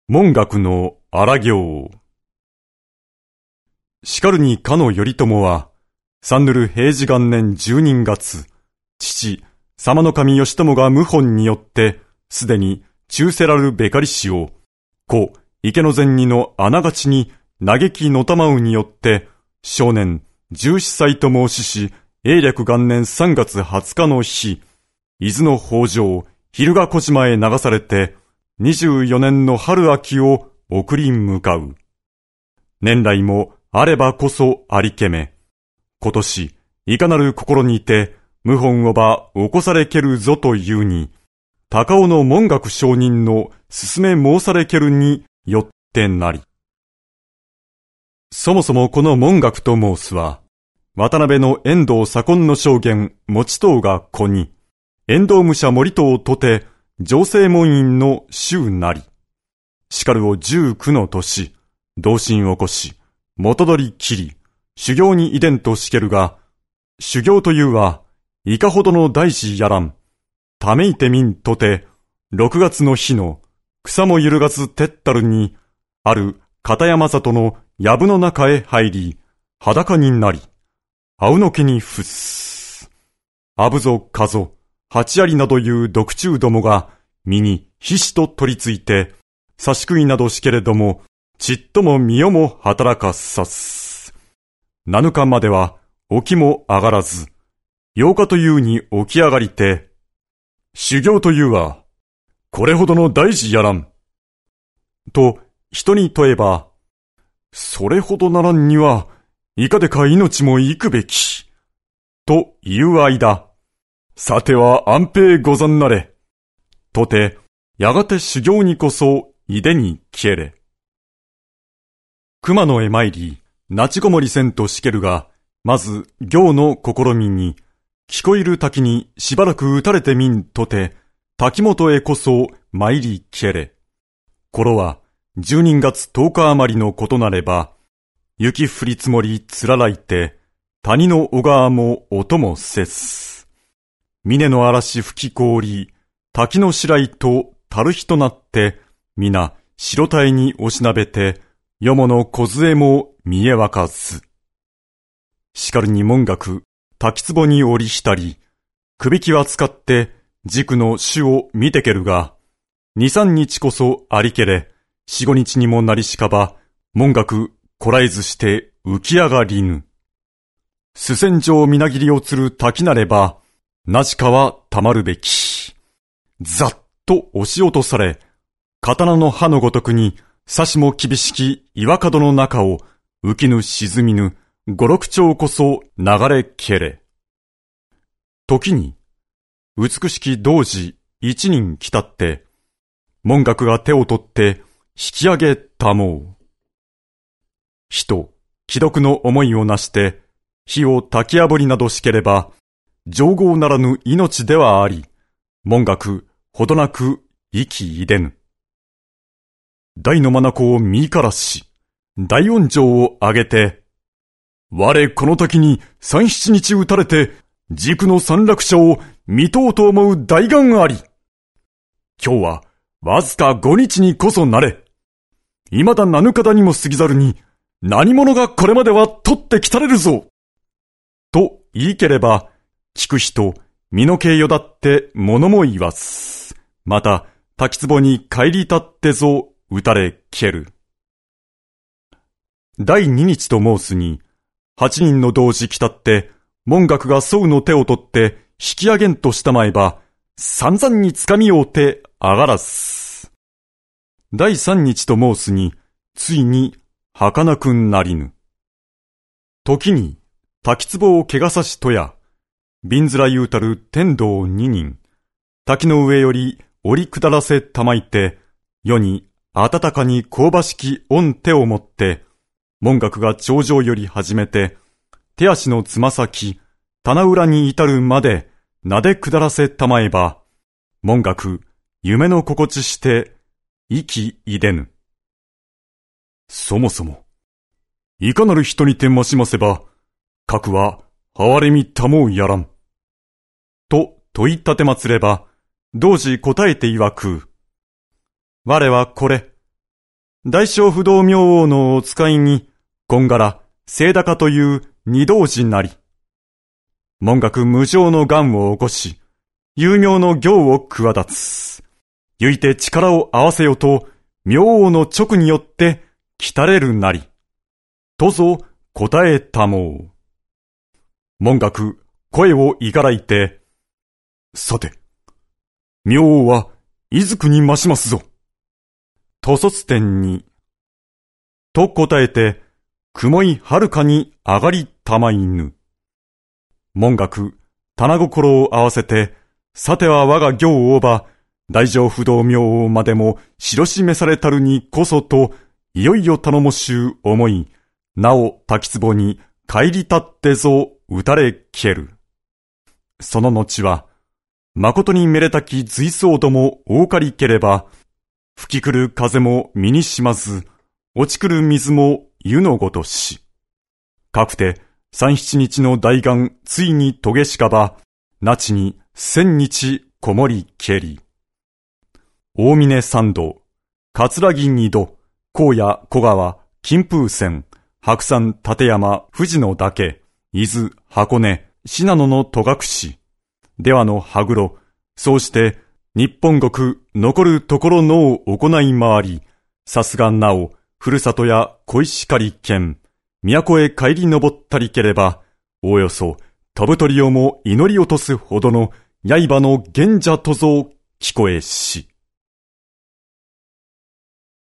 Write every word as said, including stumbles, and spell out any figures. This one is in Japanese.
文覚の荒行。しかるにかの頼朝は、三ぬる平治元年十人月、父、様の神義朝が謀反によって、すでに中せらるべかりしを、故、池の前にのあながちに嘆きのたまうによって、少年十四歳と申しし、永暦元年三月二十日の日、伊豆の北条、蛭ヶ小島へ流されて、二十四年の春秋を送り向かう。年来もあればこそありけめ。今年、いかなる心にて、謀反をば起こされけるぞというに、高尾の文覚上人の勧め申されけるによってなり。そもそもこの文覚と申すは、渡辺の遠藤左近の証言、持党が子に、遠藤武者森党とて、上政門院の衆なり。しかるを十九の年、同心起こし、元取り切り、修行に遺伝としけるが、修行というは、いかほどの大事やらん。ためいてみんとて、六月の日の、草も揺るがずてったるに、ある片山里の藪の中へ入り、裸になり、あうの毛に伏す。あぶぞかぞ、八槍などいう毒虫どもが、身にひしと取り付いて、刺し食いなどしけれども、ちっとも身をも働かさす。七日までは、起きも上がらず、八日というに起き上がりて、修行というは、これほどの大事やらん。と、人に問えば、それほどならんには、いかでか命も行くべき。という間、さては安平ござんなれ。とて、やがて修行にこそ、いでに消えれ。熊野へ参り、なちごもりせんとしけるが、まず、行の試みに、聞こえる滝にしばらく打たれてみんとて、滝本へこそ参り消えれ。頃は、十人月十日余りのことなれば、雪降り積もりつららいて、谷の小川も音もせず。峰の嵐吹き凍り、滝の白井と樽火となって、皆白体に押しなべて、よもの梢も見えわかず。しかるに文覚、滝壺に折り浸り、首きは使って軸の種を見てけるが、二三日こそありけれ、四五日にもなりしかば、文覚こらえずして浮き上がりぬ。主戦場みなぎりをつる滝なれば、なじかはたまるべき。ざっと押し落とされ、刀の刃のごとくに、刺しも厳しき岩角の中を、浮きぬ沈みぬ、五六丁こそ流れけれ。時に、美しき童子一人来たって、文覚が手を取って引き上げたもう。人、既読の思いをなして、火を焚き破りなどしければ、上号ならぬ命ではあり、文覚、ほどなく生きいでぬ。大の眼を見からし、大音情を上げて、我この時に三七日打たれて、軸の三落者を見とうと思う大願あり。今日はわずか五日にこそなれ。未だ七日にも過ぎざるに、何者がこれまでは取ってきたれるぞ。と言いければ、聞く人、身の計よだって物も言わず。また、滝壺に帰り立ってぞ、打たれ消える。第二日と申すに、八人の同時来たって、文覚が僧の手を取って引き上げんとしたまえば、散々につかみようて上がらず。第三日と申すに、ついに儚くなりぬ。時に、滝壺を怪我さしとや、瓶面言うたる天道二人、滝の上より折り下らせたまいて、世に暖かに香ばしき御手を持って、文覚が頂上より始めて、手足のつま先、棚裏に至るまで、なで下らせたまえば、文覚、夢の心地して、生きいでぬ。そもそも、いかなる人にてましませば、核は、哀れみたもうやらん。と問い立てまつれば、同時答えて曰く、我はこれ、 大正不動明王のお使いに、こんがら、清高という二道寺なり。門学無常の願を起こし、有名の行を企つ。ゆいて力を合わせよと、明王の直によって、来たれるなり。とぞ答えたもう。門学、声をいがらいて、さて、明王はいずくに増しますぞ。と卒天に、と答えて、雲いはるかに上がりたまいぬ。門学、棚心を合わせて、さては我が行をば、大乗不動明王までも白示されたるにこそと、いよいよ頼もしゅう思い、なお滝壺に帰り立ってぞ打たれ消える。その後は、誠にめでたき随想ども多かりければ、吹き来る風も身にしまず、落ち来る水も湯のごとし。かくて三七日の大願ついに遂げしかば、那智に千日こもりけり。大峰三道、桂木二度、荒野小川、金風泉、白山立山、富士の岳、伊豆、箱根、信濃の戸隠、出羽の羽黒、そうして日本国残るところのを行い回り、さすがなお、ふるさとや小石狩県、都へ帰り登ったりければ、おおよそ飛ぶ鳥をも祈り落とすほどの刃の賢者とぞ聞こえし。